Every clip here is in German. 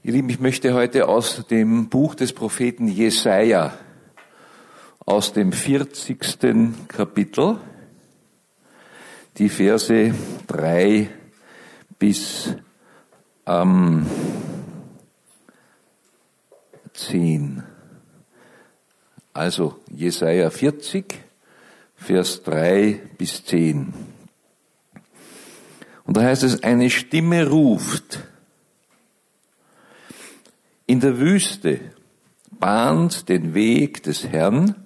Ihr Lieben, ich möchte heute aus dem Buch des Propheten Jesaja, aus dem 40. Kapitel, die Verse 3 bis 10. Also Jesaja 40, Vers 3 bis 10. Und da heißt es, eine Stimme ruft: In der Wüste bahnt den Weg des Herrn,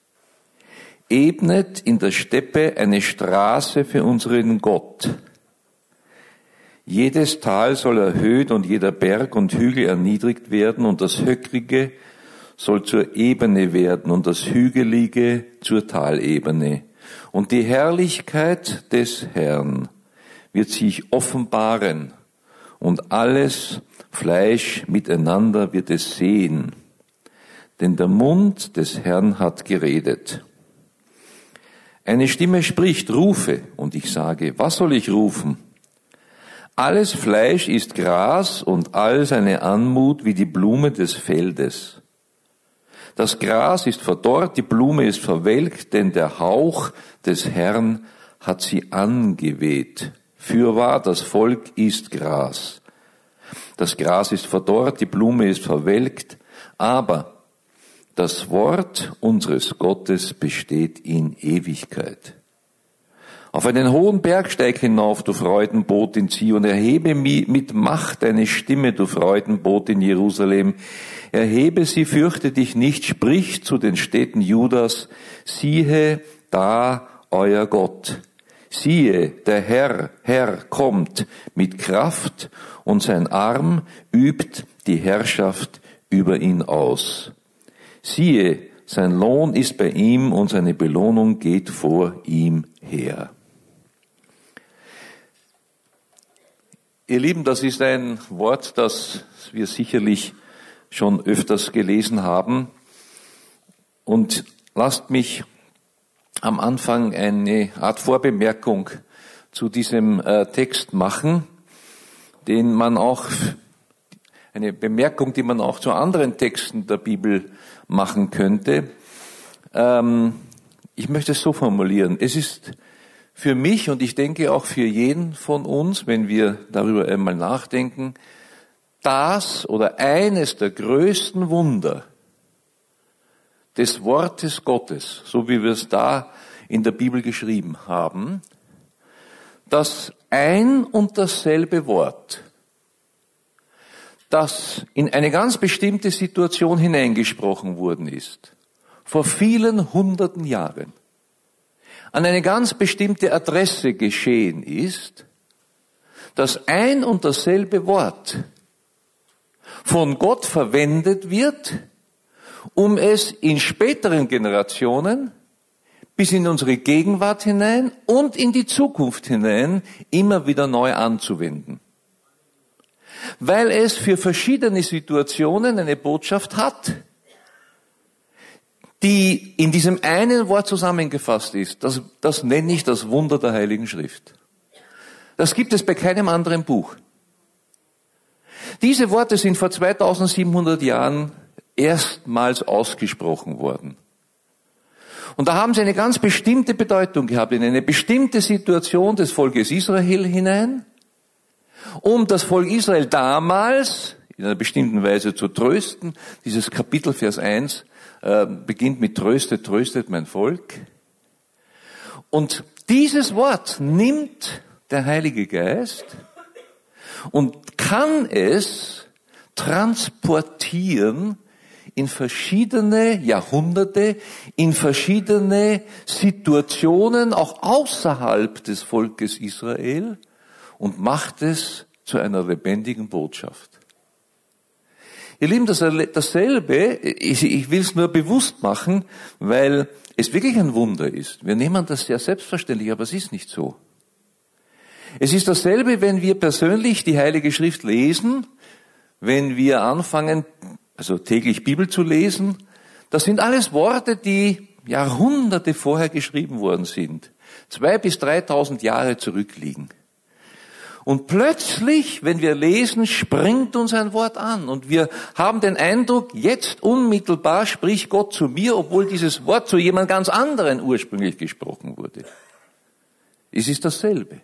ebnet in der Steppe eine Straße für unseren Gott. Jedes Tal soll erhöht und jeder Berg und Hügel erniedrigt werden und das Höckrige soll zur Ebene werden und das Hügelige zur Talebene. Und die Herrlichkeit des Herrn wird sich offenbaren und alles Fleisch miteinander wird es sehen, denn der Mund des Herrn hat geredet. Eine Stimme spricht, rufe, und ich sage, was soll ich rufen? Alles Fleisch ist Gras und all seine Anmut wie die Blume des Feldes. Das Gras ist verdorrt, die Blume ist verwelkt, denn der Hauch des Herrn hat sie angeweht. Fürwahr, das Volk isst Gras. Das Gras ist verdorrt, die Blume ist verwelkt, aber das Wort unseres Gottes besteht in Ewigkeit. Auf einen hohen Berg steig hinauf, du Freudenboot in Zion, erhebe mit Macht deine Stimme, du Freudenboot in Jerusalem. Erhebe sie, fürchte dich nicht, sprich zu den Städten Judas, siehe da euer Gott. Siehe, der Herr kommt mit Kraft und sein Arm übt die Herrschaft über ihn aus. Siehe, sein Lohn ist bei ihm und seine Belohnung geht vor ihm her. Ihr Lieben, das ist ein Wort, das wir sicherlich schon öfters gelesen haben. Und lasst mich am Anfang eine Art Vorbemerkung zu diesem Text machen, eine Bemerkung, die man auch zu anderen Texten der Bibel machen könnte. Ich möchte es so formulieren. Es ist für mich und ich denke auch für jeden von uns, wenn wir darüber einmal nachdenken, das oder eines der größten Wunder des Wortes Gottes, so wie wir es da in der Bibel geschrieben haben, dass ein und dasselbe Wort, das in eine ganz bestimmte Situation hineingesprochen worden ist, vor vielen hunderten Jahren, an eine ganz bestimmte Adresse geschehen ist, dass ein und dasselbe Wort von Gott verwendet wird, um es in späteren Generationen bis in unsere Gegenwart hinein und in die Zukunft hinein immer wieder neu anzuwenden. Weil es für verschiedene Situationen eine Botschaft hat, die in diesem einen Wort zusammengefasst ist. Das nenne ich das Wunder der Heiligen Schrift. Das gibt es bei keinem anderen Buch. Diese Worte sind vor 2700 Jahren erstmals ausgesprochen worden. Und da haben sie eine ganz bestimmte Bedeutung gehabt, in eine bestimmte Situation des Volkes Israel hinein, um das Volk Israel damals in einer bestimmten Weise zu trösten. Dieses Kapitel, Vers 1, beginnt mit Tröstet, tröstet mein Volk. Und dieses Wort nimmt der Heilige Geist und kann es transportieren in verschiedene Jahrhunderte, in verschiedene Situationen, auch außerhalb des Volkes Israel, und macht es zu einer lebendigen Botschaft. Ihr Lieben, dasselbe, ich will es nur bewusst machen, weil es wirklich ein Wunder ist. Wir nehmen das sehr selbstverständlich, aber es ist nicht so. Es ist dasselbe, wenn wir persönlich die Heilige Schrift lesen, wenn wir anfangen, also täglich Bibel zu lesen. Das sind alles Worte, die Jahrhunderte vorher geschrieben worden sind, 2.000 bis 3.000 Jahre zurückliegen. Und plötzlich, wenn wir lesen, springt uns ein Wort an und wir haben den Eindruck, jetzt unmittelbar spricht Gott zu mir, obwohl dieses Wort zu jemand ganz anderen ursprünglich gesprochen wurde. Es ist dasselbe.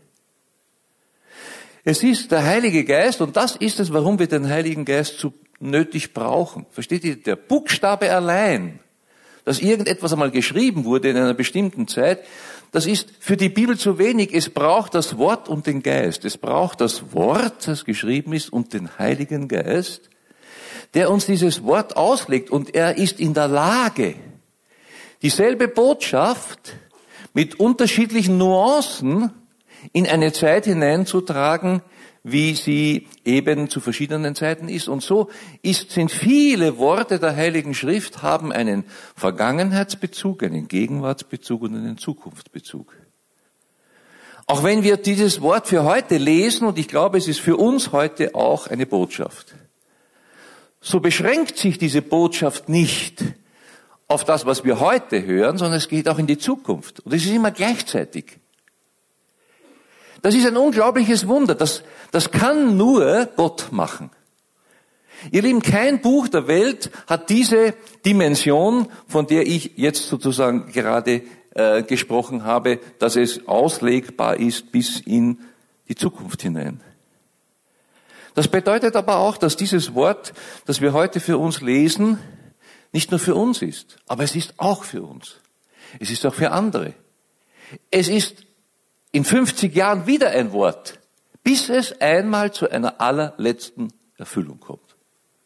Es ist der Heilige Geist und das ist es, warum wir den Heiligen Geist so nötig brauchen. Versteht ihr? Der Buchstabe allein, dass irgendetwas einmal geschrieben wurde in einer bestimmten Zeit, das ist für die Bibel zu wenig. Es braucht das Wort und den Geist. Es braucht das Wort, das geschrieben ist, und den Heiligen Geist, der uns dieses Wort auslegt. Und er ist in der Lage, dieselbe Botschaft mit unterschiedlichen Nuancen in eine Zeit hineinzutragen, wie sie eben zu verschiedenen Zeiten ist. Und so sind viele Worte der Heiligen Schrift, haben einen Vergangenheitsbezug, einen Gegenwartsbezug und einen Zukunftsbezug. Auch wenn wir dieses Wort für heute lesen, und ich glaube, es ist für uns heute auch eine Botschaft, so beschränkt sich diese Botschaft nicht auf das, was wir heute hören, sondern es geht auch in die Zukunft. Und es ist immer gleichzeitig. Das ist ein unglaubliches Wunder. Das kann nur Gott machen. Ihr Lieben, kein Buch der Welt hat diese Dimension, von der ich jetzt sozusagen gerade gesprochen habe, dass es auslegbar ist bis in die Zukunft hinein. Das bedeutet aber auch, dass dieses Wort, das wir heute für uns lesen, nicht nur für uns ist, aber es ist auch für uns. Es ist auch für andere. Es ist in 50 Jahren wieder ein Wort, bis es einmal zu einer allerletzten Erfüllung kommt.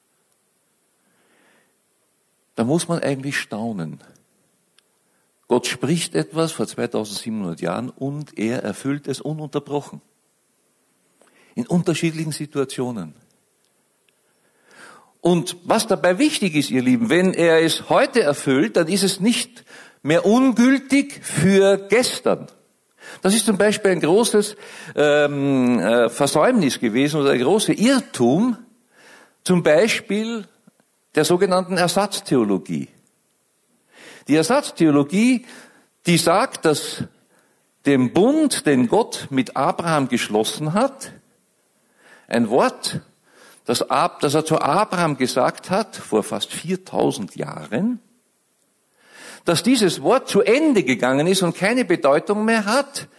Da muss man eigentlich staunen. Gott spricht etwas vor 2700 Jahren und er erfüllt es ununterbrochen. In unterschiedlichen Situationen. Und was dabei wichtig ist, ihr Lieben, wenn er es heute erfüllt, dann ist es nicht mehr ungültig für gestern. Das ist zum Beispiel ein großes Versäumnis gewesen oder ein großer Irrtum, zum Beispiel der sogenannten Ersatztheologie. Die Ersatztheologie, die sagt, dass dem Bund, den Gott mit Abraham geschlossen hat, ein Wort, das er zu Abraham gesagt hat, vor fast 4000 Jahren, dass dieses Wort zu Ende gegangen ist und keine Bedeutung mehr hat,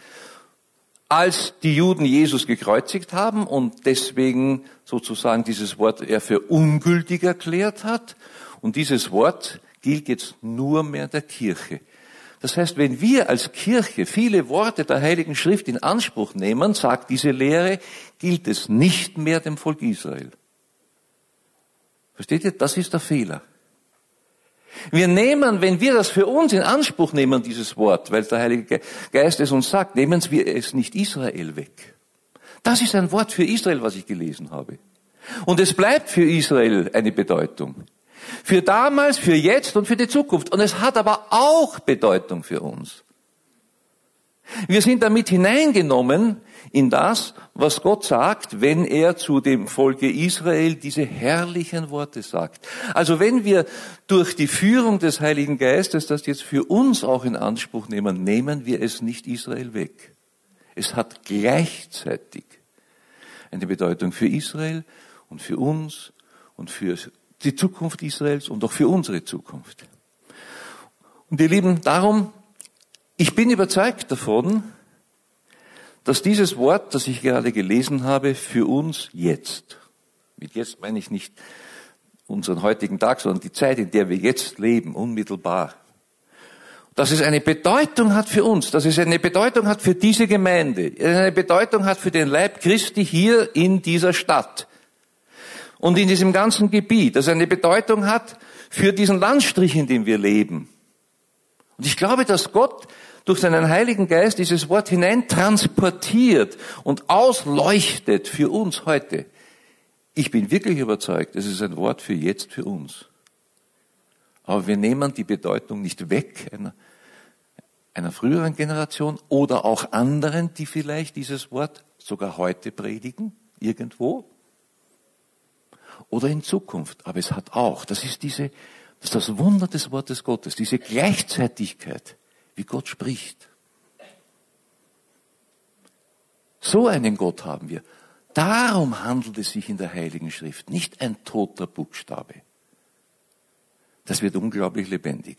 als die Juden Jesus gekreuzigt haben und deswegen sozusagen dieses Wort er für ungültig erklärt hat. Und dieses Wort gilt jetzt nur mehr der Kirche. Das heißt, wenn wir als Kirche viele Worte der Heiligen Schrift in Anspruch nehmen, sagt diese Lehre, gilt es nicht mehr dem Volk Israel. Versteht ihr? Das ist der Fehler. Wir nehmen, wenn wir das für uns in Anspruch nehmen, dieses Wort, weil der Heilige Geist es uns sagt, nehmen wir es nicht Israel weg. Das ist ein Wort für Israel, was ich gelesen habe. Und es bleibt für Israel eine Bedeutung. Für damals, für jetzt und für die Zukunft. Und es hat aber auch Bedeutung für uns. Wir sind damit hineingenommen in das, was Gott sagt, wenn er zu dem Volke Israel diese herrlichen Worte sagt. Also wenn wir durch die Führung des Heiligen Geistes das jetzt für uns auch in Anspruch nehmen, nehmen wir es nicht Israel weg. Es hat gleichzeitig eine Bedeutung für Israel und für uns und für die Zukunft Israels und auch für unsere Zukunft. Und ihr Lieben, darum, ich bin überzeugt davon, dass dieses Wort, das ich gerade gelesen habe, für uns jetzt, mit jetzt meine ich nicht unseren heutigen Tag, sondern die Zeit, in der wir jetzt leben, unmittelbar, dass es eine Bedeutung hat für uns, dass es eine Bedeutung hat für diese Gemeinde, eine Bedeutung hat für den Leib Christi hier in dieser Stadt und in diesem ganzen Gebiet, dass es eine Bedeutung hat für diesen Landstrich, in dem wir leben. Und ich glaube, dass Gott durch seinen Heiligen Geist dieses Wort hinein transportiert und ausleuchtet für uns heute. Ich bin wirklich überzeugt, es ist ein Wort für jetzt, für uns. Aber wir nehmen die Bedeutung nicht weg einer früheren Generation oder auch anderen, die vielleicht dieses Wort sogar heute predigen, irgendwo. Oder in Zukunft. Aber es hat auch, das ist das Wunder des Wortes Gottes, diese Gleichzeitigkeit, wie Gott spricht. So einen Gott haben wir. Darum handelt es sich in der Heiligen Schrift, nicht ein toter Buchstabe. Das wird unglaublich lebendig.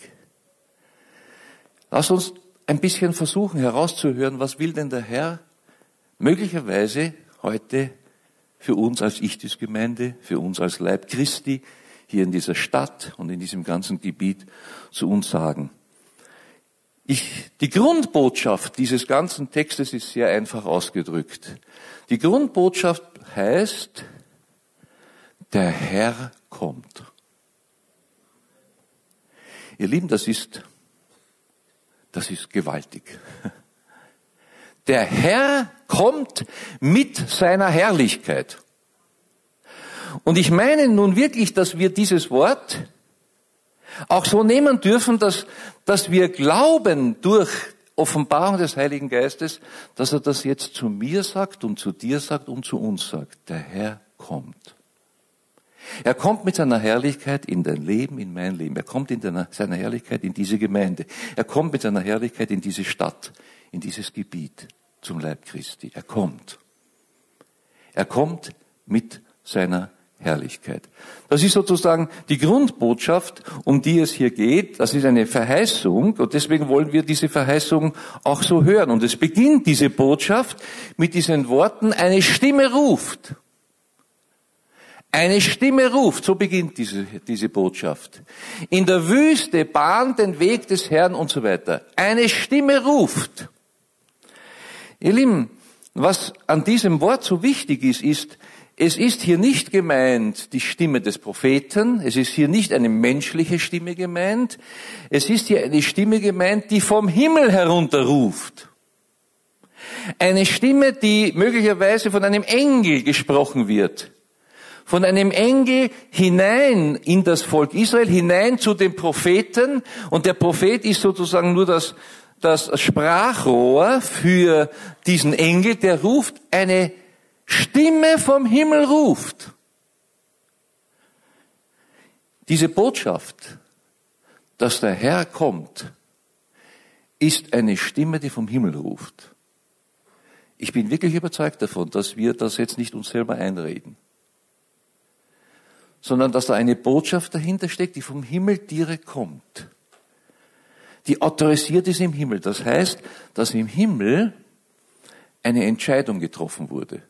Lass uns ein bisschen versuchen herauszuhören, was will denn der Herr möglicherweise heute für uns als Ichthys-Gemeinde, für uns als Leib Christi, hier in dieser Stadt und in diesem ganzen Gebiet zu uns sagen. Die Grundbotschaft dieses ganzen Textes ist sehr einfach ausgedrückt. Die Grundbotschaft heißt, der Herr kommt. Ihr Lieben, das ist gewaltig. Der Herr kommt mit seiner Herrlichkeit. Und ich meine nun wirklich, dass wir dieses Wort auch so nehmen dürfen, dass wir glauben durch Offenbarung des Heiligen Geistes, dass er das jetzt zu mir sagt und zu dir sagt und zu uns sagt. Der Herr kommt. Er kommt mit seiner Herrlichkeit in dein Leben, in mein Leben. Er kommt in seiner Herrlichkeit in diese Gemeinde. Er kommt mit seiner Herrlichkeit in diese Stadt, in dieses Gebiet zum Leib Christi. Er kommt. Er kommt mit seiner Herrlichkeit. Das ist sozusagen die Grundbotschaft, um die es hier geht. Das ist eine Verheißung und deswegen wollen wir diese Verheißung auch so hören. Und es beginnt diese Botschaft mit diesen Worten, eine Stimme ruft. Eine Stimme ruft, so beginnt diese Botschaft. In der Wüste bahnt den Weg des Herrn und so weiter. Eine Stimme ruft. Ihr Lieben, was an diesem Wort so wichtig ist, es ist hier nicht gemeint die Stimme des Propheten, es ist hier nicht eine menschliche Stimme gemeint, es ist hier eine Stimme gemeint, die vom Himmel herunterruft. Eine Stimme, die möglicherweise von einem Engel gesprochen wird. Von einem Engel hinein in das Volk Israel, hinein zu den Propheten. Und der Prophet ist sozusagen nur das Sprachrohr für diesen Engel, der ruft, eine Stimme vom Himmel ruft. Diese Botschaft, dass der Herr kommt, ist eine Stimme, die vom Himmel ruft. Ich bin wirklich überzeugt davon, dass wir das jetzt nicht uns selber einreden, sondern dass da eine Botschaft dahinter steckt, die vom Himmel direkt kommt. Die autorisiert ist im Himmel. Das heißt, dass im Himmel eine Entscheidung getroffen wurde,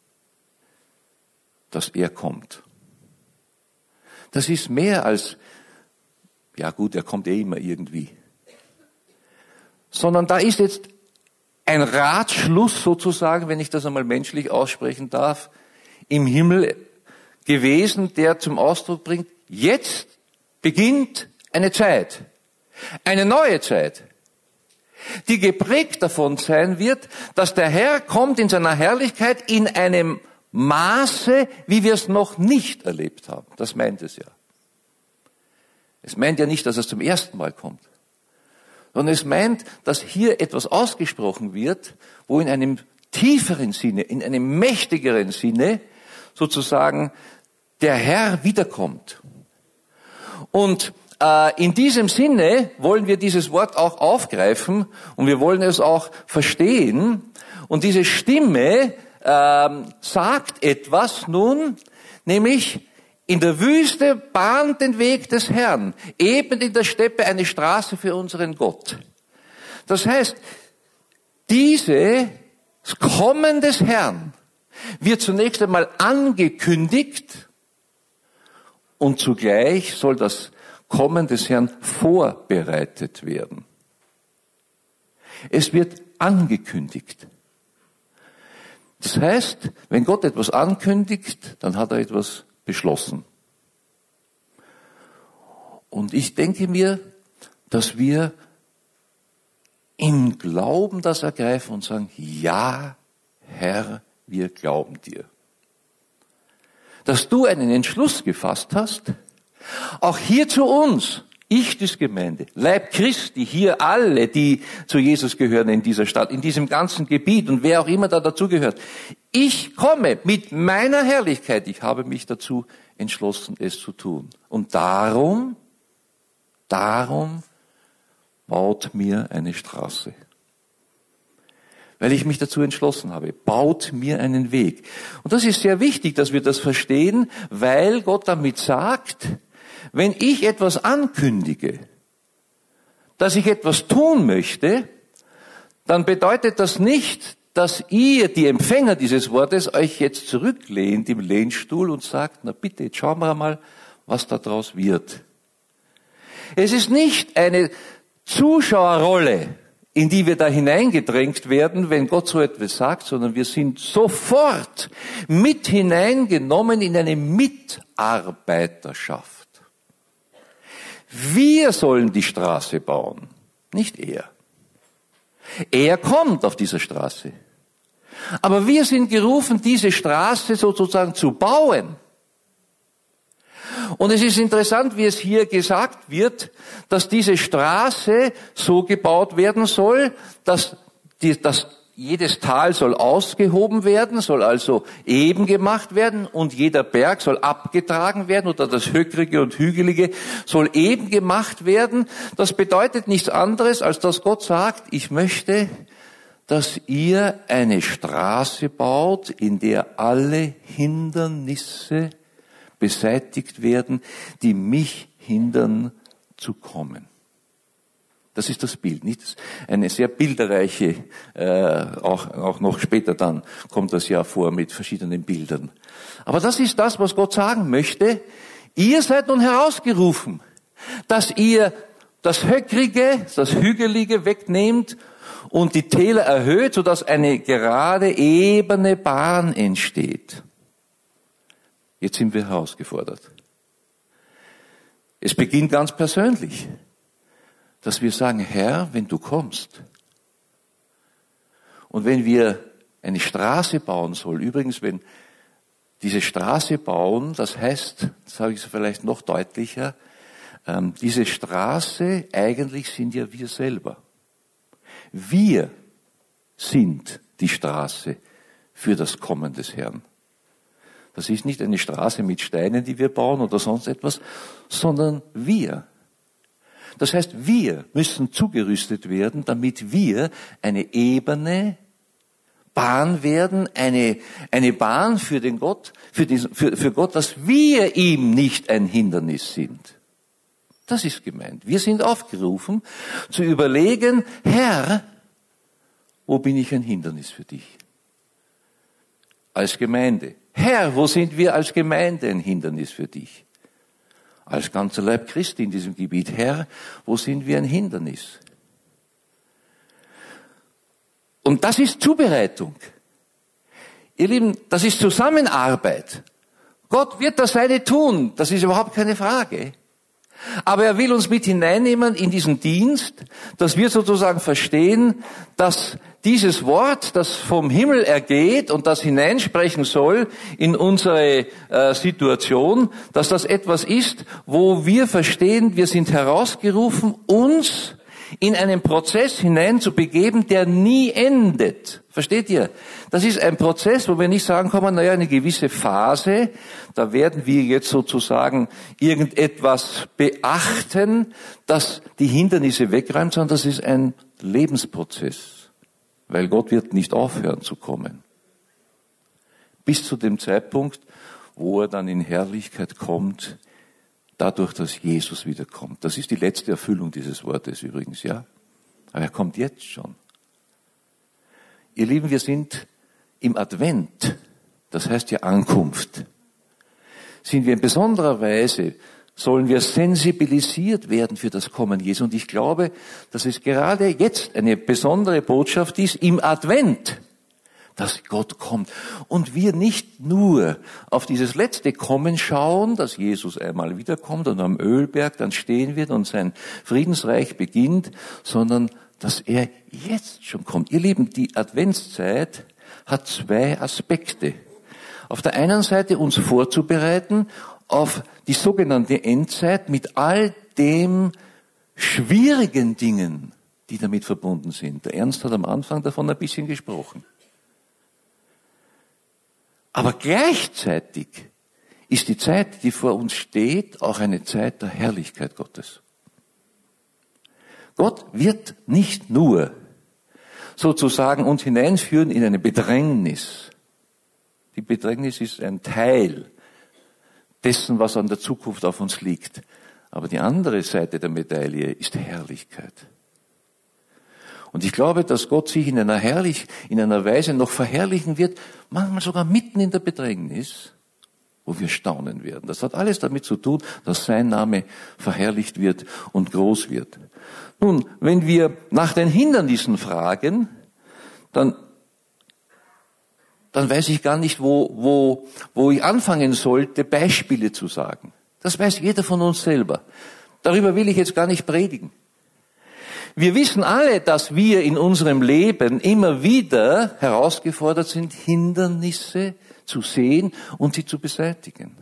dass er kommt. Das ist mehr als, ja gut, er kommt eh immer irgendwie. Sondern da ist jetzt ein Ratschluss sozusagen, wenn ich das einmal menschlich aussprechen darf, im Himmel gewesen, der zum Ausdruck bringt, jetzt beginnt eine Zeit, eine neue Zeit, die geprägt davon sein wird, dass der Herr kommt in seiner Herrlichkeit in einem Maße, wie wir es noch nicht erlebt haben. Das meint es ja. Es meint ja nicht, dass es zum ersten Mal kommt, sondern es meint, dass hier etwas ausgesprochen wird, wo in einem tieferen Sinne, in einem mächtigeren Sinne sozusagen der Herr wiederkommt. Und in diesem Sinne wollen wir dieses Wort auch aufgreifen und wir wollen es auch verstehen. Und diese Stimme sagt etwas nun, nämlich in der Wüste bahnt den Weg des Herrn, ebnet in der Steppe eine Straße für unseren Gott. Das heißt, dieses Kommen des Herrn wird zunächst einmal angekündigt und zugleich soll das Kommen des Herrn vorbereitet werden. Es wird angekündigt. Das heißt, wenn Gott etwas ankündigt, dann hat er etwas beschlossen. Und ich denke mir, dass wir im Glauben das ergreifen und sagen, ja, Herr, wir glauben dir. Dass du einen Entschluss gefasst hast, auch hier zu uns, Ichthys-Gemeinde, Leib Christi, hier alle, die zu Jesus gehören in dieser Stadt, in diesem ganzen Gebiet und wer auch immer da dazugehört. Ich komme mit meiner Herrlichkeit, ich habe mich dazu entschlossen, es zu tun. Und darum baut mir eine Straße. weil ich mich dazu entschlossen habe. Baut mir einen Weg. Und das ist sehr wichtig, dass wir das verstehen, weil Gott damit sagt, wenn ich etwas ankündige, dass ich etwas tun möchte, dann bedeutet das nicht, dass ihr, die Empfänger dieses Wortes, euch jetzt zurücklehnt im Lehnstuhl und sagt, na bitte, jetzt schauen wir mal, was da draus wird. Es ist nicht eine Zuschauerrolle, in die wir da hineingedrängt werden, wenn Gott so etwas sagt, sondern wir sind sofort mit hineingenommen in eine Mitarbeiterschaft. Wir sollen die Straße bauen, nicht er. Er kommt auf dieser Straße. Aber wir sind gerufen, diese Straße sozusagen zu bauen. Und es ist interessant, wie es hier gesagt wird, dass diese Straße so gebaut werden soll, dass jedes Tal soll ausgehoben werden, soll also eben gemacht werden und jeder Berg soll abgetragen werden oder das Höckrige und Hügelige soll eben gemacht werden. Das bedeutet nichts anderes, als dass Gott sagt, ich möchte, dass ihr eine Straße baut, in der alle Hindernisse beseitigt werden, die mich hindern zu kommen. Das ist das Bild, nicht? Eine sehr bilderreiche, auch noch später dann kommt das ja vor mit verschiedenen Bildern. Aber das ist das, was Gott sagen möchte. Ihr seid nun herausgerufen, dass ihr das Höckrige, das Hügelige wegnehmt und die Täler erhöht, sodass eine gerade, ebene Bahn entsteht. Jetzt sind wir herausgefordert. Es beginnt ganz persönlich, dass wir sagen, Herr, wenn du kommst und wenn wir eine Straße bauen sollen, übrigens, wenn diese Straße bauen, das heißt, sage ich es vielleicht noch deutlicher, diese Straße, eigentlich sind ja wir selber. Wir sind die Straße für das Kommen des Herrn. Das ist nicht eine Straße mit Steinen, die wir bauen oder sonst etwas, sondern wir. Das heißt, wir müssen zugerüstet werden, damit wir eine ebene Bahn werden, eine Bahn für den Gott, für Gott, dass wir ihm nicht ein Hindernis sind. Das ist gemeint. Wir sind aufgerufen, zu überlegen, Herr, wo bin ich ein Hindernis für dich? Als Gemeinde. Herr, wo sind wir als Gemeinde ein Hindernis für dich? Als ganzer Leib Christi in diesem Gebiet. Herr, wo sind wir ein Hindernis? Und das ist Zubereitung. Ihr Lieben, das ist Zusammenarbeit. Gott wird das Seine tun, das ist überhaupt keine Frage. Aber er will uns mit hineinnehmen in diesen Dienst, dass wir sozusagen verstehen, dass dieses Wort, das vom Himmel ergeht und das hineinsprechen soll in unsere Situation, dass das etwas ist, wo wir verstehen, wir sind herausgerufen, uns in einen Prozess hineinzubegeben, der nie endet. Versteht ihr? Das ist ein Prozess, wo wir nicht sagen können, naja, eine gewisse Phase, da werden wir jetzt sozusagen irgendetwas beachten, das die Hindernisse wegräumt, sondern das ist ein Lebensprozess. Weil Gott wird nicht aufhören zu kommen. Bis zu dem Zeitpunkt, wo er dann in Herrlichkeit kommt, dadurch, dass Jesus wiederkommt. Das ist die letzte Erfüllung dieses Wortes übrigens, ja. Aber er kommt jetzt schon. Ihr Lieben, wir sind im Advent, das heißt ja Ankunft. Sind wir in besonderer Weise, sollen wir sensibilisiert werden für das Kommen Jesu. Und ich glaube, dass es gerade jetzt eine besondere Botschaft ist im Advent, dass Gott kommt. Und wir nicht nur auf dieses letzte Kommen schauen, dass Jesus einmal wiederkommt und am Ölberg dann stehen wird und sein Friedensreich beginnt, sondern dass er jetzt schon kommt. Ihr Lieben, die Adventszeit hat zwei Aspekte. Auf der einen Seite uns vorzubereiten auf die sogenannte Endzeit mit all den schwierigen Dingen, die damit verbunden sind. Der Ernst hat am Anfang davon ein bisschen gesprochen. Aber gleichzeitig ist die Zeit, die vor uns steht, auch eine Zeit der Herrlichkeit Gottes. Gott wird nicht nur sozusagen uns hineinführen in eine Bedrängnis. Die Bedrängnis ist ein Teil dessen, was an der Zukunft auf uns liegt. Aber die andere Seite der Medaille ist Herrlichkeit. Und ich glaube, dass Gott sich in einer Weise noch verherrlichen wird, manchmal sogar mitten in der Bedrängnis, wo wir staunen werden. Das hat alles damit zu tun, dass sein Name verherrlicht wird und groß wird. Nun, wenn wir nach den Hindernissen fragen, dann weiß ich gar nicht, wo ich anfangen sollte, Beispiele zu sagen. Das weiß jeder von uns selber. Darüber will ich jetzt gar nicht predigen. Wir wissen alle, dass wir in unserem Leben immer wieder herausgefordert sind, Hindernisse zu sehen und sie zu beseitigen.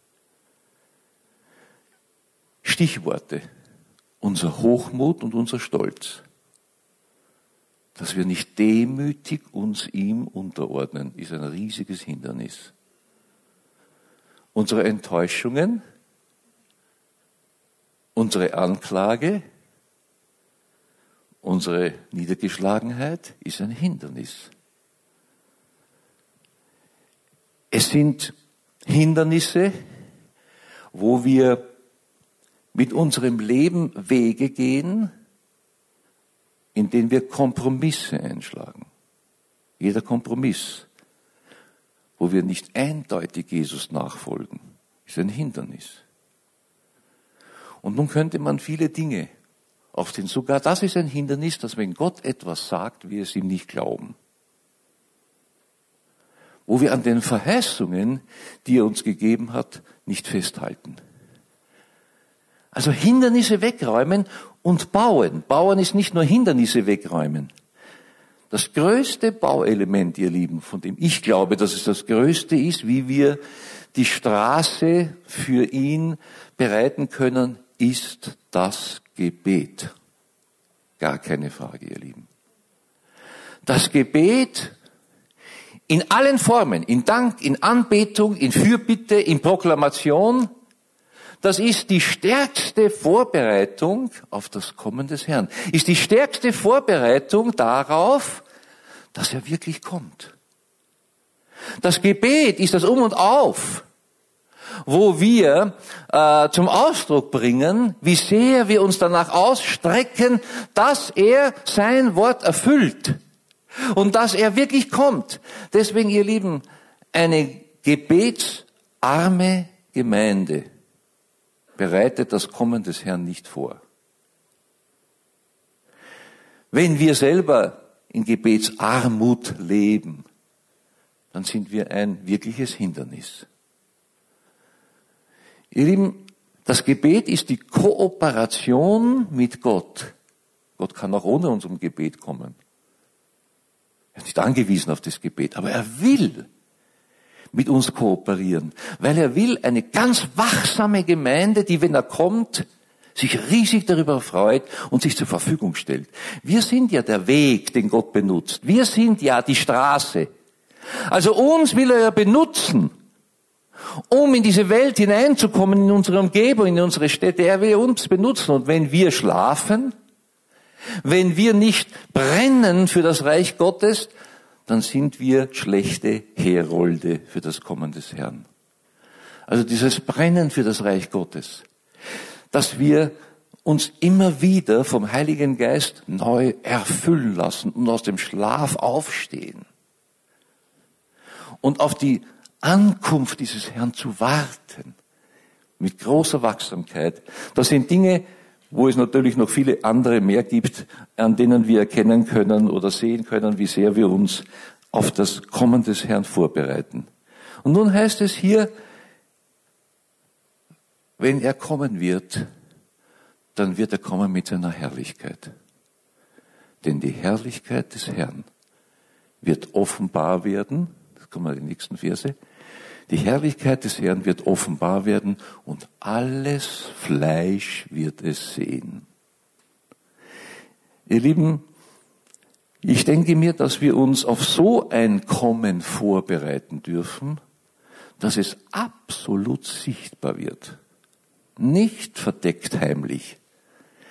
Stichworte: unser Hochmut und unser Stolz. Dass wir nicht demütig uns ihm unterordnen, ist ein riesiges Hindernis. Unsere Enttäuschungen, unsere Anklage, unsere Niedergeschlagenheit ist ein Hindernis. Es sind Hindernisse, wo wir mit unserem Leben Wege gehen, in denen wir Kompromisse einschlagen. Jeder Kompromiss, wo wir nicht eindeutig Jesus nachfolgen, ist ein Hindernis. Und nun könnte man viele Dinge aufzählen. Sogar das ist ein Hindernis, dass wenn Gott etwas sagt, wir es ihm nicht glauben. Wo wir an den Verheißungen, die er uns gegeben hat, nicht festhalten. Also Hindernisse wegräumen und bauen. Bauen ist nicht nur Hindernisse wegräumen. Das größte Bauelement, ihr Lieben, von dem ich glaube, dass es das größte ist, wie wir die Straße für ihn bereiten können, ist das Gebet. Gar keine Frage, ihr Lieben. Das Gebet in allen Formen, in Dank, in Anbetung, in Fürbitte, in Proklamation, das ist die stärkste Vorbereitung auf das Kommen des Herrn. Ist die stärkste Vorbereitung darauf, dass er wirklich kommt. Das Gebet ist das Um und Auf, wo wir zum Ausdruck bringen, wie sehr wir uns danach ausstrecken, dass er sein Wort erfüllt und dass er wirklich kommt. Deswegen, ihr Lieben, eine gebetsarme Gemeinde bereitet das Kommen des Herrn nicht vor. Wenn wir selber in Gebetsarmut leben, dann sind wir ein wirkliches Hindernis. Ihr Lieben, das Gebet ist die Kooperation mit Gott. Gott kann auch ohne unserem Gebet kommen. Er ist nicht angewiesen auf das Gebet, aber er will mit uns kooperieren, weil er will eine ganz wachsame Gemeinde, die, wenn er kommt, sich riesig darüber freut und sich zur Verfügung stellt. Wir sind ja der Weg, den Gott benutzt. Wir sind ja die Straße. Also uns will er ja benutzen, um in diese Welt hineinzukommen, in unsere Umgebung, in unsere Städte. Er will uns benutzen. Und wenn wir schlafen, wenn wir nicht brennen für das Reich Gottes, dann sind wir schlechte Herolde für das Kommen des Herrn. Also dieses Brennen für das Reich Gottes, dass wir uns immer wieder vom Heiligen Geist neu erfüllen lassen und aus dem Schlaf aufstehen und auf die Ankunft dieses Herrn zu warten, mit großer Wachsamkeit. Das sind Dinge, wo es natürlich noch viele andere mehr gibt, an denen wir erkennen können oder sehen können, wie sehr wir uns auf das Kommen des Herrn vorbereiten. Und nun heißt es hier, wenn er kommen wird, dann wird er kommen mit seiner Herrlichkeit. Denn die Herrlichkeit des Herrn wird offenbar werden, das kommen wir in die nächsten Verse, die Herrlichkeit des Herrn wird offenbar werden und alles Fleisch wird es sehen. Ihr Lieben, ich denke mir, dass wir uns auf so ein Kommen vorbereiten dürfen, dass es absolut sichtbar wird. Nicht verdeckt heimlich.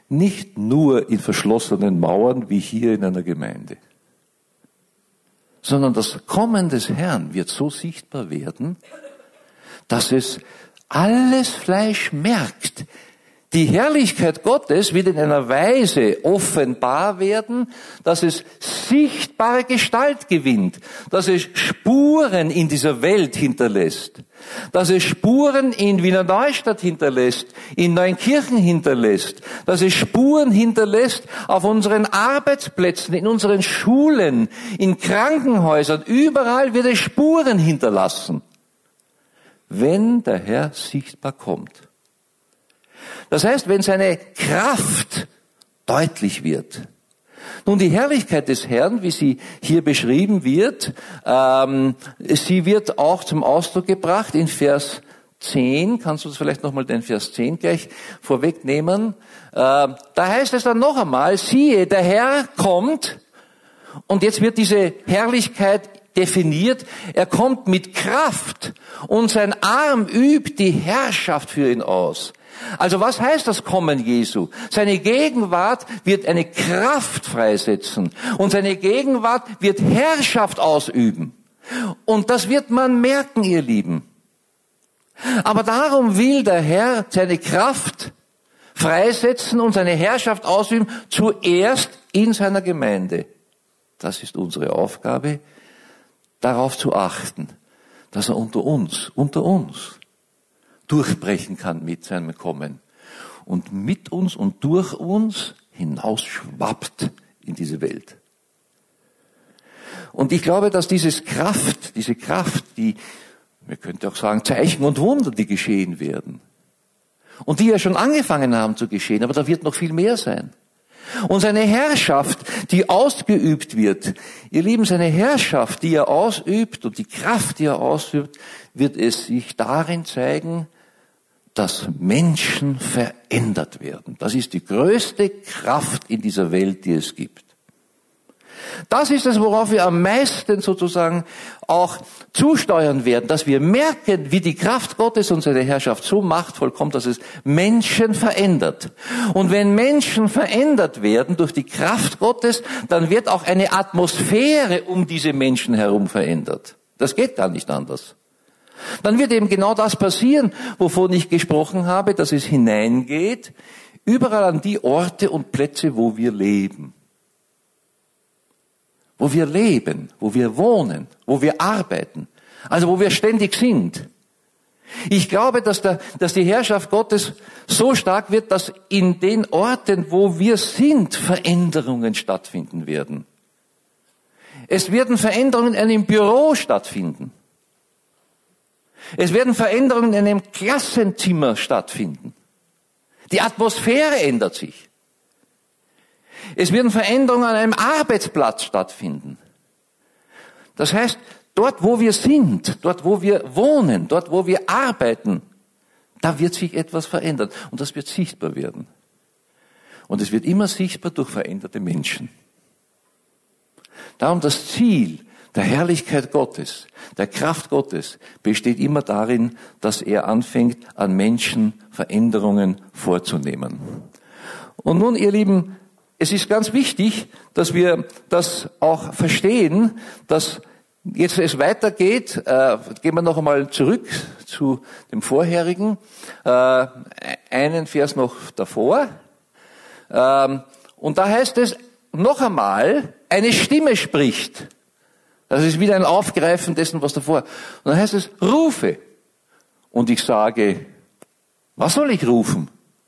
nicht nur in verschlossenen Mauern wie hier in einer Gemeinde, sondern das Kommen des Herrn wird so sichtbar werden, dass es alles Fleisch merkt. Die Herrlichkeit Gottes wird in einer Weise offenbar werden, dass es sichtbare Gestalt gewinnt, dass es Spuren in dieser Welt hinterlässt, dass es Spuren in Wiener Neustadt hinterlässt, in Neunkirchen hinterlässt, dass es Spuren hinterlässt auf unseren Arbeitsplätzen, in unseren Schulen, in Krankenhäusern, überall wird es Spuren hinterlassen, wenn der Herr sichtbar kommt. Das heißt, wenn seine Kraft deutlich wird. Nun, die Herrlichkeit des Herrn, wie sie hier beschrieben wird, sie wird auch zum Ausdruck gebracht in Vers 10. Kannst du vielleicht nochmal den Vers 10 gleich vorwegnehmen? Da heißt es dann noch einmal, siehe, der Herr kommt, und jetzt wird diese Herrlichkeit definiert, er kommt mit Kraft und sein Arm übt die Herrschaft für ihn aus. Also was heißt das Kommen Jesu? Seine Gegenwart wird eine Kraft freisetzen und seine Gegenwart wird Herrschaft ausüben. Und das wird man merken, ihr Lieben. Aber darum will der Herr seine Kraft freisetzen und seine Herrschaft ausüben, zuerst in seiner Gemeinde. Das ist unsere Aufgabe, darauf zu achten, dass er unter uns durchbrechen kann mit seinem Kommen und mit uns und durch uns hinausschwappt in diese Welt. Und ich glaube, dass diese Kraft, die, wir könnten auch sagen, Zeichen und Wunder, die geschehen werden und die ja schon angefangen haben zu geschehen, aber da wird noch viel mehr sein. Und seine Herrschaft, die ausgeübt wird, ihr Lieben, seine Herrschaft, die er ausübt und die Kraft, die er ausübt, wird es sich darin zeigen, dass Menschen verändert werden. Das ist die größte Kraft in dieser Welt, die es gibt. Das ist es, worauf wir am meisten sozusagen auch zusteuern werden, dass wir merken, wie die Kraft Gottes und seine Herrschaft so machtvoll kommt, dass es Menschen verändert. Und wenn Menschen verändert werden durch die Kraft Gottes, dann wird auch eine Atmosphäre um diese Menschen herum verändert. Das geht gar nicht anders. Dann wird eben genau das passieren, wovon ich gesprochen habe, dass es hineingeht, überall an die Orte und Plätze, wo wir leben. Wo wir leben, wo wir wohnen, wo wir arbeiten, also wo wir ständig sind. Ich glaube, dass die Herrschaft Gottes so stark wird, dass in den Orten, wo wir sind, Veränderungen stattfinden werden. Es werden Veränderungen in einem Büro stattfinden. Es werden Veränderungen in einem Klassenzimmer stattfinden. Die Atmosphäre ändert sich. Es werden Veränderungen an einem Arbeitsplatz stattfinden. Das heißt, dort wo wir sind, dort wo wir wohnen, dort wo wir arbeiten, da wird sich etwas verändern. Und das wird sichtbar werden. Und es wird immer sichtbar durch veränderte Menschen. Darum das Ziel der Herrlichkeit Gottes, der Kraft Gottes besteht immer darin, dass er anfängt, an Menschen Veränderungen vorzunehmen. Und nun, ihr Lieben, es ist ganz wichtig, dass wir das auch verstehen, dass jetzt es weitergeht. Gehen wir noch einmal zurück zu dem vorherigen, einen Vers noch davor. Und da heißt es noch einmal, eine Stimme spricht. Das ist wieder ein Aufgreifen dessen, was davor. Und dann heißt es, rufe. Und ich sage, was soll ich rufen?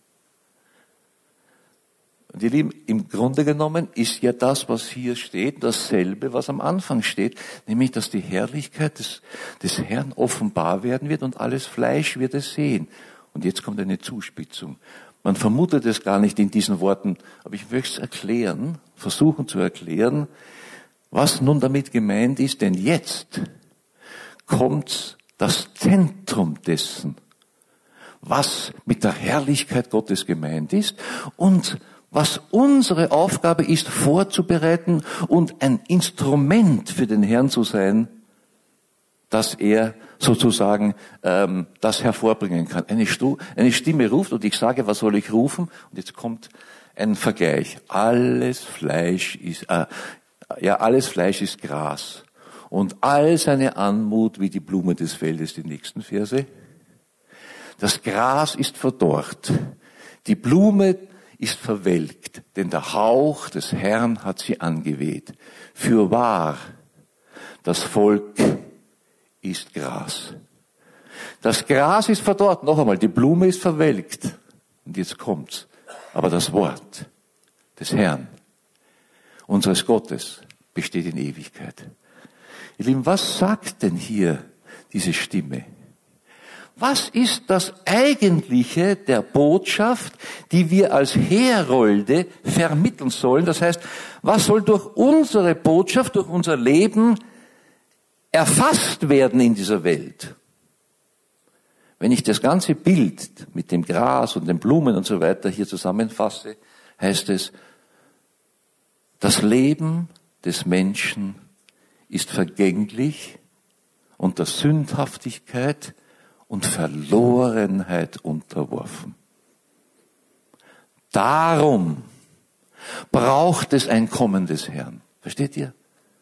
Und ihr Lieben, im Grunde genommen ist ja das, was hier steht, dasselbe, was am Anfang steht, nämlich, dass die Herrlichkeit des Herrn offenbar werden wird und alles Fleisch wird es sehen. Und jetzt kommt eine Zuspitzung. Man vermutet es gar nicht in diesen Worten, aber ich möchte es erklären, versuchen zu erklären, was nun damit gemeint ist, denn jetzt kommt das Zentrum dessen, was mit der Herrlichkeit Gottes gemeint ist und was unsere Aufgabe ist, vorzubereiten und ein Instrument für den Herrn zu sein, dass er sozusagen das hervorbringen kann. Eine Stimme ruft und ich sage, was soll ich rufen? Und jetzt kommt ein Vergleich. Alles Fleisch ist Gras. Und all seine Anmut wie die Blume des Feldes, die nächsten Verse. Das Gras ist verdorrt. Die Blume ist verwelkt, denn der Hauch des Herrn hat sie angeweht. Fürwahr, das Volk ist Gras. Das Gras ist verdorrt. Noch einmal, die Blume ist verwelkt. Und jetzt kommt's. Aber das Wort des Herrn, unseres Gottes, besteht in Ewigkeit. Ihr Lieben, was sagt denn hier diese Stimme? Was ist das Eigentliche der Botschaft, die wir als Herolde vermitteln sollen? Das heißt, was soll durch unsere Botschaft, durch unser Leben erfasst werden in dieser Welt? Wenn ich das ganze Bild mit dem Gras und den Blumen und so weiter hier zusammenfasse, heißt es, das Leben des Menschen ist vergänglich und der Sündhaftigkeit und Verlorenheit unterworfen. Darum braucht es ein Kommen des Herrn. Versteht ihr?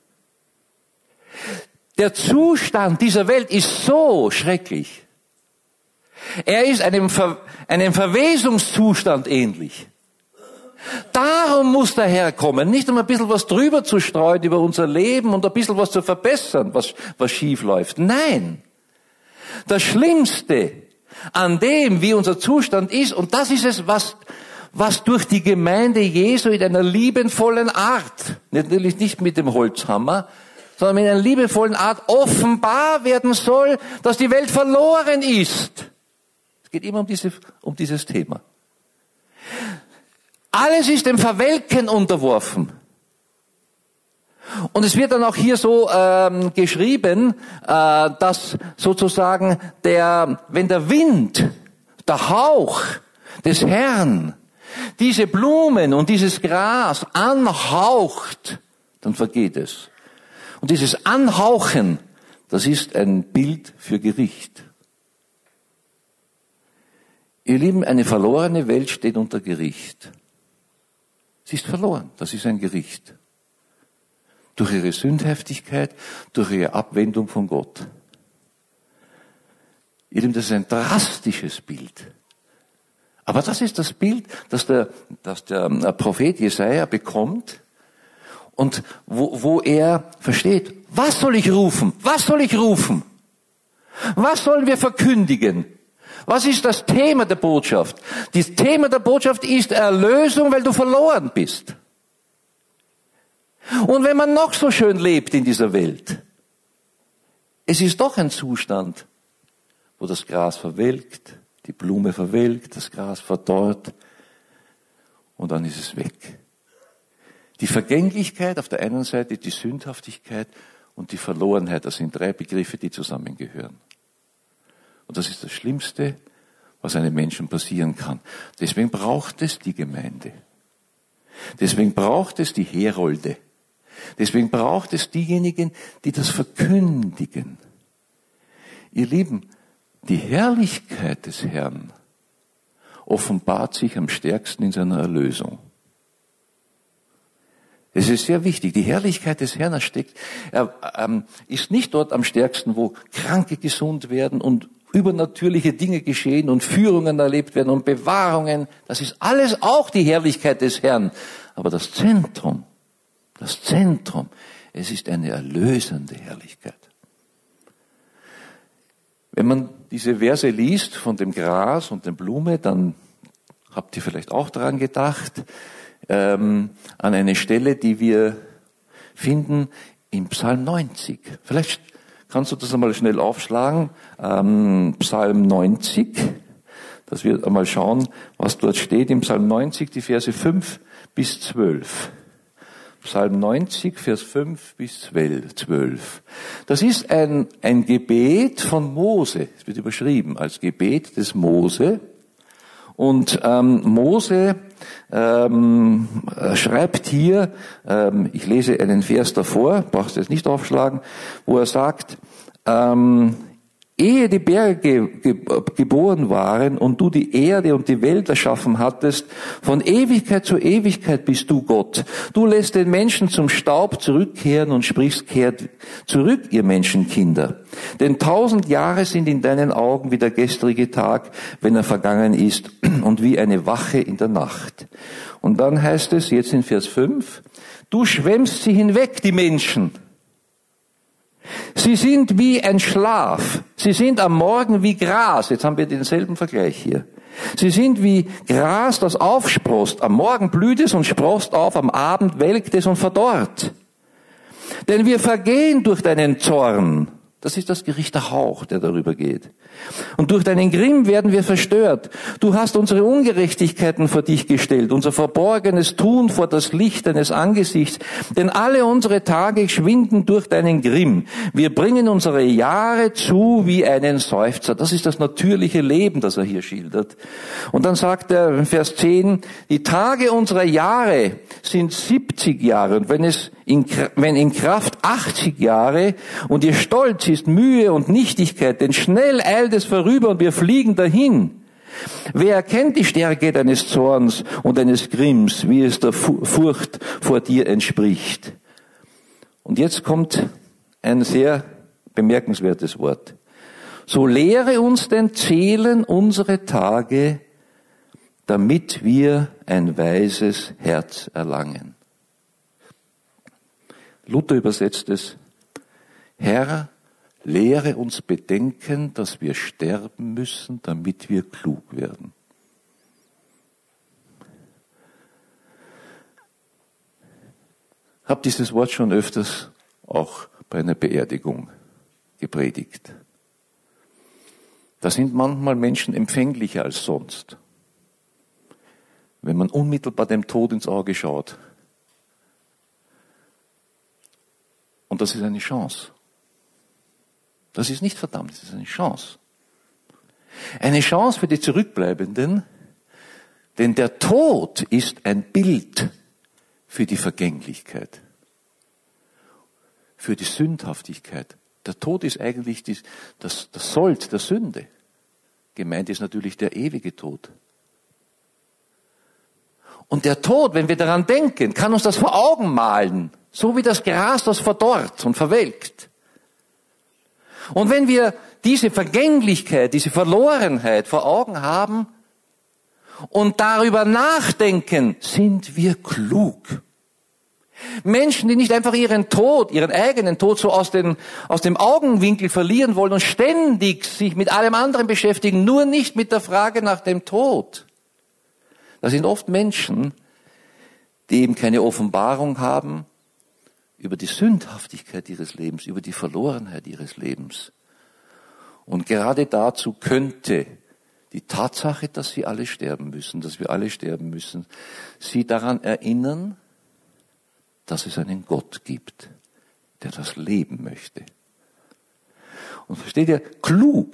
Der Zustand dieser Welt ist so schrecklich. Er ist einem Verwesungszustand ähnlich. Darum muss der Herr kommen, nicht um ein bisschen was drüber zu streuen über unser Leben und ein bisschen was zu verbessern, was schief läuft. Nein. Das Schlimmste an dem, wie unser Zustand ist, und das ist es, was durch die Gemeinde Jesu in einer liebevollen Art, natürlich nicht mit dem Holzhammer, sondern in einer liebevollen Art offenbar werden soll, dass die Welt verloren ist. Es geht immer um dieses Thema. Alles ist dem Verwelken unterworfen. Und es wird dann auch hier so geschrieben, dass sozusagen wenn der Wind, der Hauch des Herrn, diese Blumen und dieses Gras anhaucht, dann vergeht es. Und dieses Anhauchen, das ist ein Bild für Gericht. Ihr Lieben, eine verlorene Welt steht unter Gericht. Sie ist verloren, das ist ein Gericht. Durch ihre Sündhaftigkeit, durch ihre Abwendung von Gott. Ihr Lieben, das ist ein drastisches Bild. Aber das ist das Bild, das der Prophet Jesaja bekommt und wo er versteht, was soll ich rufen? Was soll ich rufen? Was sollen wir verkündigen? Was ist das Thema der Botschaft? Das Thema der Botschaft ist Erlösung, weil du verloren bist. Und wenn man noch so schön lebt in dieser Welt, es ist doch ein Zustand, wo das Gras verwelkt, die Blume verwelkt, das Gras verdorrt und dann ist es weg. Die Vergänglichkeit auf der einen Seite, die Sündhaftigkeit und die Verlorenheit, das sind drei Begriffe, die zusammengehören. Und das ist das Schlimmste, was einem Menschen passieren kann. Deswegen braucht es die Gemeinde. Deswegen braucht es die Herolde. Deswegen braucht es diejenigen, die das verkündigen. Ihr Lieben, die Herrlichkeit des Herrn offenbart sich am stärksten in seiner Erlösung. Es ist sehr wichtig. Die Herrlichkeit des Herrn ist nicht dort am stärksten, wo Kranke gesund werden und übernatürliche Dinge geschehen und Führungen erlebt werden und Bewahrungen. Das ist alles auch die Herrlichkeit des Herrn. Aber das Zentrum, es ist eine erlösende Herrlichkeit. Wenn man diese Verse liest von dem Gras und der Blume, dann habt ihr vielleicht auch daran gedacht, an eine Stelle, die wir finden im Psalm 90. Vielleicht kannst du das einmal schnell aufschlagen. Psalm 90. Dass wir einmal schauen, was dort steht im Psalm 90, die Verse 5 bis 12. Psalm 90, Vers 5 bis 12. Das ist ein Gebet von Mose. Es wird überschrieben als Gebet des Mose. Und Mose schreibt hier, ich lese einen Vers davor, brauchst du jetzt nicht aufschlagen, wo er sagt, ehe die Berge geboren waren und du die Erde und die Welt erschaffen hattest, von Ewigkeit zu Ewigkeit bist du Gott. Du lässt den Menschen zum Staub zurückkehren und sprichst, kehrt zurück, ihr Menschenkinder. Denn 1000 Jahre sind in deinen Augen wie der gestrige Tag, wenn er vergangen ist, und wie eine Wache in der Nacht. Und dann heißt es jetzt in Vers 5, du schwemmst sie hinweg, die Menschen. Sie sind wie ein Schlaf. Sie sind am Morgen wie Gras. Jetzt haben wir denselben Vergleich hier. Sie sind wie Gras, das aufsproßt. Am Morgen blüht es und sproßt auf, am Abend welkt es und verdorrt. Denn wir vergehen durch deinen Zorn. Das ist das Gericht der Hauch, der darüber geht. Und durch deinen Grimm werden wir verstört. Du hast unsere Ungerechtigkeiten vor dich gestellt, unser verborgenes Tun vor das Licht deines Angesichts. Denn alle unsere Tage schwinden durch deinen Grimm. Wir bringen unsere Jahre zu wie einen Seufzer. Das ist das natürliche Leben, das er hier schildert. Und dann sagt er in Vers 10, die Tage unserer Jahre sind 70 Jahre. Und wenn in Kraft 80 Jahre und ihr Stolz ist Mühe und Nichtigkeit, denn schnell eilt es vorüber und wir fliegen dahin. Wer erkennt die Stärke deines Zorns und deines Grimms, wie es der Furcht vor dir entspricht? Und jetzt kommt ein sehr bemerkenswertes Wort. So lehre uns denn zählen unsere Tage, damit wir ein weises Herz erlangen. Luther übersetzt es, Herr, lehre uns bedenken, dass wir sterben müssen, damit wir klug werden. Ich habe dieses Wort schon öfters auch bei einer Beerdigung gepredigt. Da sind manchmal Menschen empfänglicher als sonst. Wenn man unmittelbar dem Tod ins Auge schaut. Und das ist eine Chance. Das ist nicht verdammt, das ist eine Chance. Eine Chance für die Zurückbleibenden, denn der Tod ist ein Bild für die Vergänglichkeit, für die Sündhaftigkeit. Der Tod ist eigentlich das Sold der Sünde. Gemeint ist natürlich der ewige Tod. Und der Tod, wenn wir daran denken, kann uns das vor Augen malen, so wie das Gras, das verdorrt und verwelkt. Und wenn wir diese Vergänglichkeit, diese Verlorenheit vor Augen haben und darüber nachdenken, sind wir klug. Menschen, die nicht einfach ihren Tod, ihren eigenen Tod so aus dem Augenwinkel verlieren wollen und ständig sich mit allem anderen beschäftigen, nur nicht mit der Frage nach dem Tod. Das sind oft Menschen, die eben keine Offenbarung haben über die Sündhaftigkeit ihres Lebens, über die Verlorenheit ihres Lebens. Und gerade dazu könnte die Tatsache, dass sie alle sterben müssen, dass wir alle sterben müssen, sie daran erinnern, dass es einen Gott gibt, der das Leben möchte. Und versteht ihr, klug,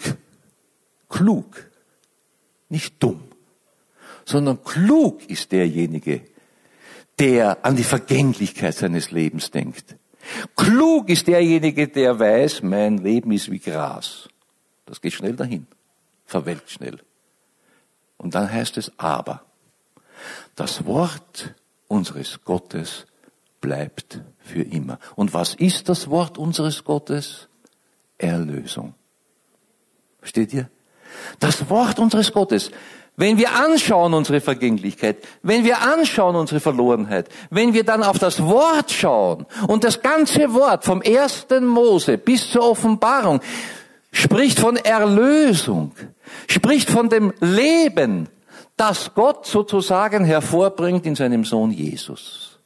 nicht dumm, sondern klug ist derjenige, der an die Vergänglichkeit seines Lebens denkt. Klug ist derjenige, der weiß, mein Leben ist wie Gras. Das geht schnell dahin, verwelkt schnell. Und dann heißt es aber, das Wort unseres Gottes bleibt für immer. Und was ist das Wort unseres Gottes? Erlösung. Versteht ihr? Das Wort unseres Gottes. Wenn wir anschauen unsere Vergänglichkeit, wenn wir anschauen unsere Verlorenheit, wenn wir dann auf das Wort schauen und das ganze Wort vom 1. Mose bis zur Offenbarung spricht von Erlösung, spricht von dem Leben, das Gott sozusagen hervorbringt in seinem Sohn Jesus.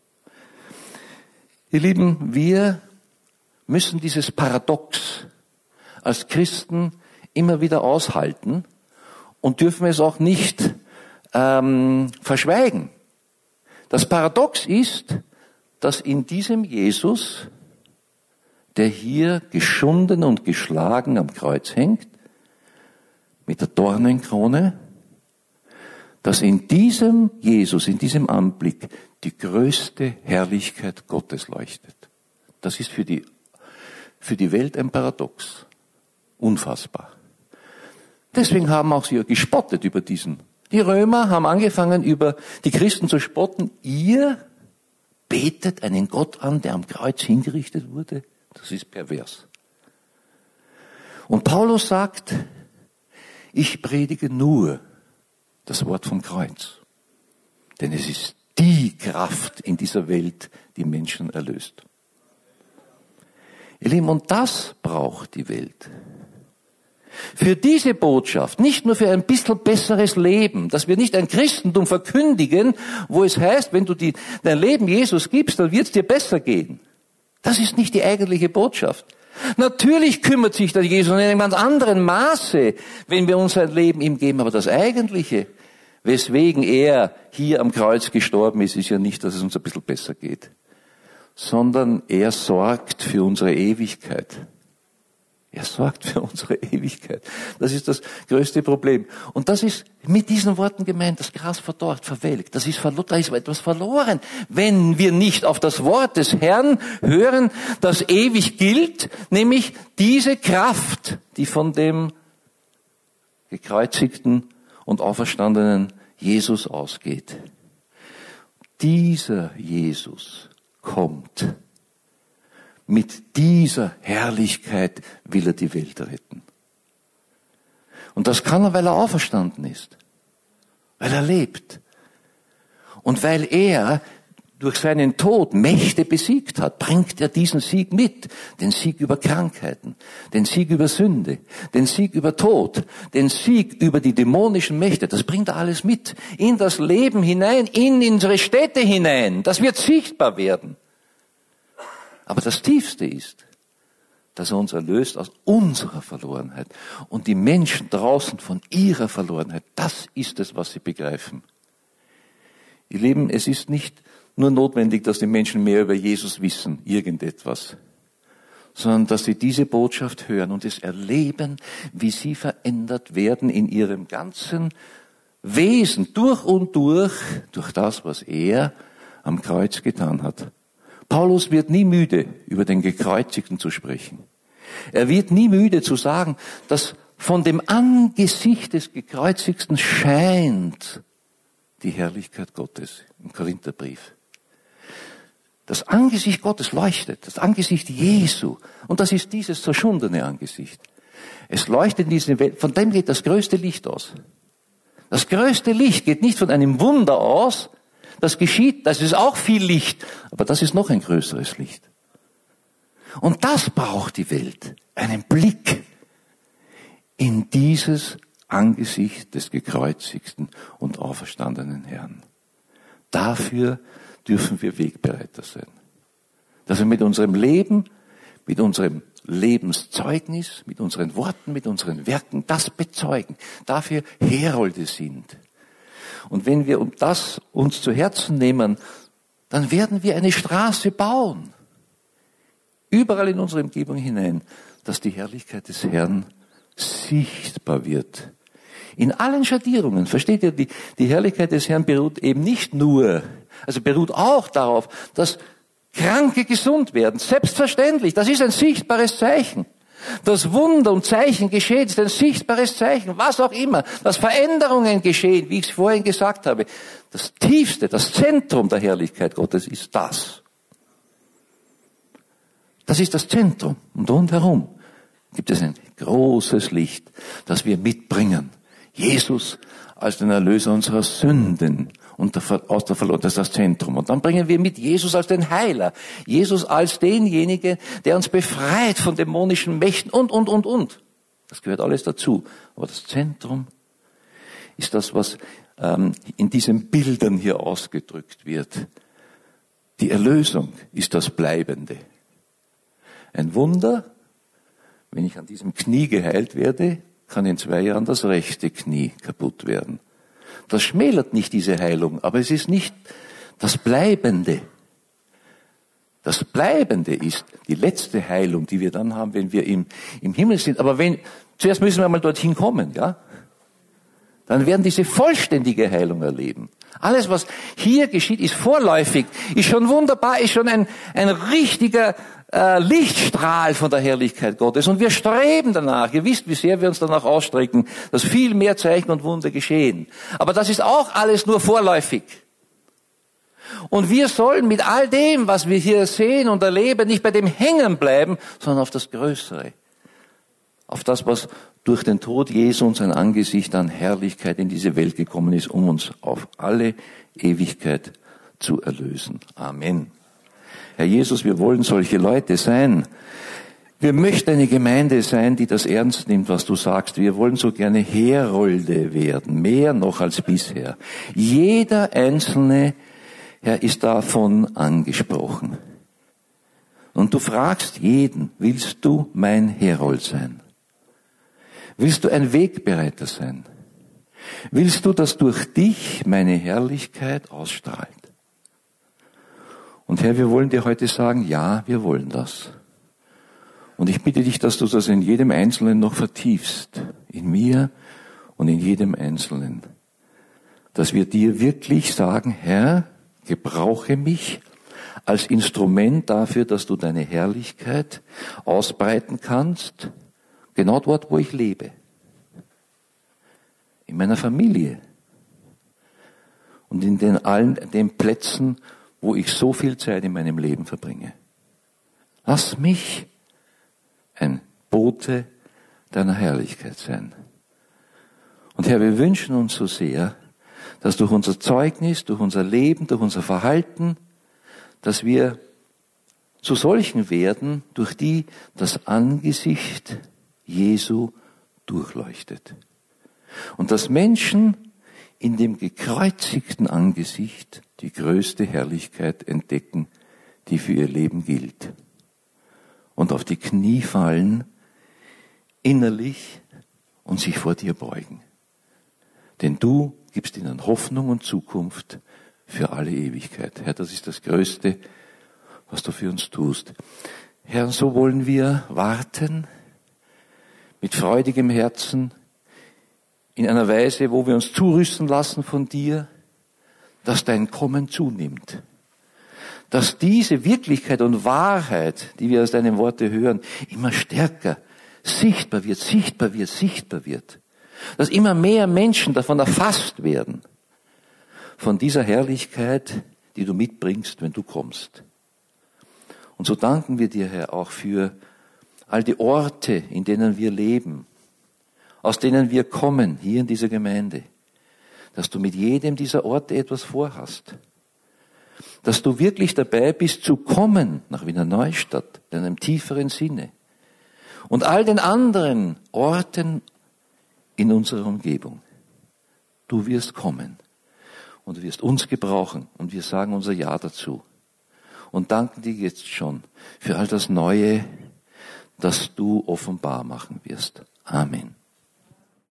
Ihr Lieben, wir müssen dieses Paradox als Christen immer wieder aushalten und dürfen es auch nicht verschweigen. Das Paradox ist, dass in diesem Jesus, der hier geschunden und geschlagen am Kreuz hängt, mit der Dornenkrone, dass in diesem Jesus, in diesem Anblick, die größte Herrlichkeit Gottes leuchtet. Das ist für die Welt ein Paradox. Unfassbar. Deswegen haben auch sie gespottet über diesen. Die Römer haben angefangen, über die Christen zu spotten. Ihr betet einen Gott an, der am Kreuz hingerichtet wurde. Das ist pervers. Und Paulus sagt, ich predige nur das Wort vom Kreuz. Denn es ist die Kraft in dieser Welt, die Menschen erlöst. Ihr Lieben, und das braucht die Welt. Für diese Botschaft, nicht nur für ein bisschen besseres Leben, dass wir nicht ein Christentum verkündigen, wo es heißt, wenn du dein Leben Jesus gibst, dann wird es dir besser gehen. Das ist nicht die eigentliche Botschaft. Natürlich kümmert sich der Jesus in einem ganz anderen Maße, wenn wir unser Leben ihm geben, aber das Eigentliche, weswegen er hier am Kreuz gestorben ist, ist ja nicht, dass es uns ein bisschen besser geht, sondern er sorgt für unsere Ewigkeit. Er sorgt für unsere Ewigkeit. Das ist das größte Problem. Und das ist mit diesen Worten gemeint, das Gras verdorrt, verwelkt. Da ist etwas verloren, wenn wir nicht auf das Wort des Herrn hören, das ewig gilt, nämlich diese Kraft, die von dem gekreuzigten und auferstandenen Jesus ausgeht. Dieser Jesus kommt. Mit dieser Herrlichkeit will er die Welt retten. Und das kann er, weil er auferstanden ist. Weil er lebt. Und weil er durch seinen Tod Mächte besiegt hat, bringt er diesen Sieg mit. Den Sieg über Krankheiten, den Sieg über Sünde, den Sieg über Tod, den Sieg über die dämonischen Mächte. Das bringt er alles mit. In das Leben hinein, in unsere Städte hinein. Das wird sichtbar werden. Aber das Tiefste ist, dass er uns erlöst aus unserer Verlorenheit und die Menschen draußen von ihrer Verlorenheit. Das ist es, was sie begreifen. Ihr Lieben, es ist nicht nur notwendig, dass die Menschen mehr über Jesus wissen, irgendetwas, sondern dass sie diese Botschaft hören und es erleben, wie sie verändert werden in ihrem ganzen Wesen, durch und durch das, was er am Kreuz getan hat. Paulus wird nie müde, über den Gekreuzigten zu sprechen. Er wird nie müde zu sagen, dass von dem Angesicht des Gekreuzigten scheint die Herrlichkeit Gottes im Korintherbrief. Das Angesicht Gottes leuchtet, das Angesicht Jesu. Und das ist dieses zerschundene Angesicht. Es leuchtet in diese Welt, von dem geht das größte Licht aus. Das größte Licht geht nicht von einem Wunder aus, das geschieht, das ist auch viel Licht, aber das ist noch ein größeres Licht. Und das braucht die Welt, einen Blick in dieses Angesicht des gekreuzigten und auferstandenen Herrn. Dafür dürfen wir Wegbereiter sein. Dass wir mit unserem Leben, mit unserem Lebenszeugnis, mit unseren Worten, mit unseren Werken das bezeugen. Dafür Herolde sind. Und wenn wir das uns zu Herzen nehmen, dann werden wir eine Straße bauen. Überall in unsere Umgebung hinein, dass die Herrlichkeit des Herrn sichtbar wird. In allen Schattierungen, versteht ihr, die Herrlichkeit des Herrn beruht eben nicht nur, also beruht auch darauf, dass Kranke gesund werden. Selbstverständlich, das ist ein sichtbares Zeichen. Dass Wunder und Zeichen geschehen, ist ein sichtbares Zeichen, was auch immer. Dass Veränderungen geschehen, wie ich es vorhin gesagt habe. Das Tiefste, das Zentrum der Herrlichkeit Gottes ist das. Das ist das Zentrum. Und rundherum gibt es ein großes Licht, das wir mitbringen. Jesus als den Erlöser unserer Sünden und aus der Verlorenen, das ist das Zentrum. Und dann bringen wir mit Jesus als den Heiler, Jesus als denjenigen, der uns befreit von dämonischen Mächten und. Das gehört alles dazu. Aber das Zentrum ist das, was in diesen Bildern hier ausgedrückt wird. Die Erlösung ist das Bleibende. Ein Wunder, wenn ich an diesem Knie geheilt werde, kann in 2 Jahren das rechte Knie kaputt werden. Das schmälert nicht diese Heilung, aber es ist nicht das Bleibende. Das Bleibende ist die letzte Heilung, die wir dann haben, wenn wir im Himmel sind. Aber zuerst müssen wir mal dorthin kommen, ja? Dann werden diese vollständige Heilung erleben. Alles, was hier geschieht, ist vorläufig, ist schon wunderbar, ist schon ein richtiger Lichtstrahl von der Herrlichkeit Gottes. Und wir streben danach. Ihr wisst, wie sehr wir uns danach ausstrecken, dass viel mehr Zeichen und Wunder geschehen. Aber das ist auch alles nur vorläufig. Und wir sollen mit all dem, was wir hier sehen und erleben, nicht bei dem hängen bleiben, sondern auf das Größere. Auf das, was durch den Tod Jesu und sein Angesicht an Herrlichkeit in diese Welt gekommen ist, um uns auf alle Ewigkeit zu erlösen. Amen. Herr Jesus, wir wollen solche Leute sein. Wir möchten eine Gemeinde sein, die das ernst nimmt, was du sagst. Wir wollen so gerne Herolde werden, mehr noch als bisher. Jeder Einzelne, Herr, ist davon angesprochen. Und du fragst jeden, willst du mein Herold sein? Willst du ein Wegbereiter sein? Willst du, dass durch dich meine Herrlichkeit ausstrahlt? Und Herr, wir wollen dir heute sagen, ja, wir wollen das. Und ich bitte dich, dass du das in jedem Einzelnen noch vertiefst. In mir und in jedem Einzelnen. Dass wir dir wirklich sagen, Herr, gebrauche mich als Instrument dafür, dass du deine Herrlichkeit ausbreiten kannst, genau dort, wo ich lebe. In meiner Familie. Und in allen den Plätzen, wo ich so viel Zeit in meinem Leben verbringe. Lass mich ein Bote deiner Herrlichkeit sein. Und Herr, wir wünschen uns so sehr, dass durch unser Zeugnis, durch unser Leben, durch unser Verhalten, dass wir zu solchen werden, durch die das Angesicht Jesu durchleuchtet. Und dass Menschen in dem gekreuzigten Angesicht die größte Herrlichkeit entdecken, die für ihr Leben gilt. Und auf die Knie fallen, innerlich, und sich vor dir beugen. Denn du gibst ihnen Hoffnung und Zukunft für alle Ewigkeit. Herr, das ist das Größte, was du für uns tust. Herr, so wollen wir warten, mit freudigem Herzen, in einer Weise, wo wir uns zurüsten lassen von dir, dass dein Kommen zunimmt. Dass diese Wirklichkeit und Wahrheit, die wir aus deinen Worten hören, immer stärker sichtbar wird, sichtbar wird, sichtbar wird. Dass immer mehr Menschen davon erfasst werden. Von dieser Herrlichkeit, die du mitbringst, wenn du kommst. Und so danken wir dir, Herr, auch für all die Orte, in denen wir leben, aus denen wir kommen, hier in dieser Gemeinde, dass du mit jedem dieser Orte etwas vorhast. Dass du wirklich dabei bist, zu kommen nach Wiener Neustadt, in einem tieferen Sinne. Und all den anderen Orten in unserer Umgebung. Du wirst kommen und du wirst uns gebrauchen und wir sagen unser Ja dazu. Und danken dir jetzt schon für all das Neue, das du offenbar machen wirst. Amen.